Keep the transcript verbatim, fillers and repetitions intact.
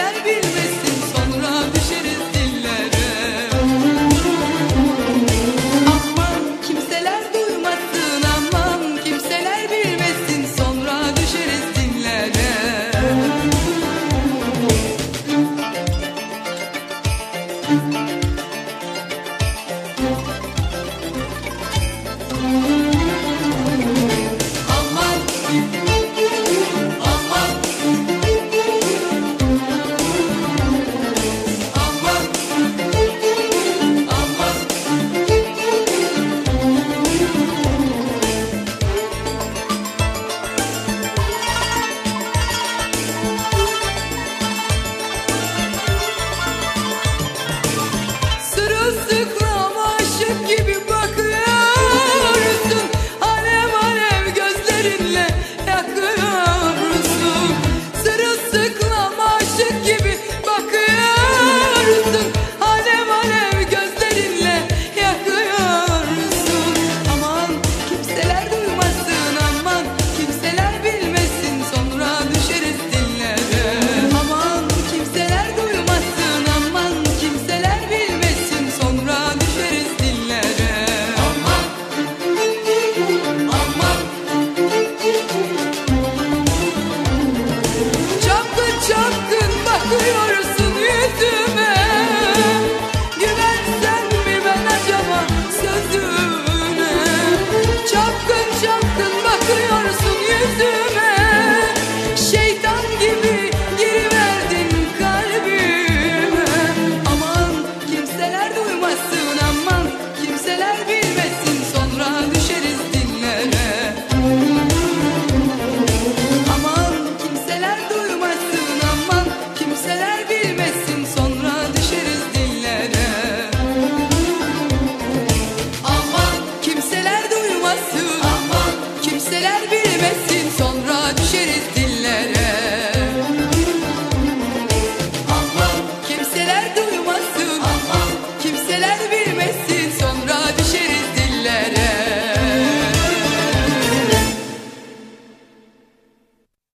kimseler bilmesin, sonra düşeriz dillere. Aman kimseler duymasın, aman kimseler bilmesin, sonra düşeriz dillere. Sırılsıklam aşık gibi bakıyorsun, alev alev gözlerinle yakıyorsun. Sırılsıklam aşık gibi bakıyorsun, alev alev gözlerinle yakıyorsun. Aman kimseler duymasın, aman kimseler bilmesin, sonra düşeriz dillere. Aman kimseler duymasın, aman kimseler bilmesin, sonra düşeriz dillere. Aman, aman. Çapkın çapkın bakıyor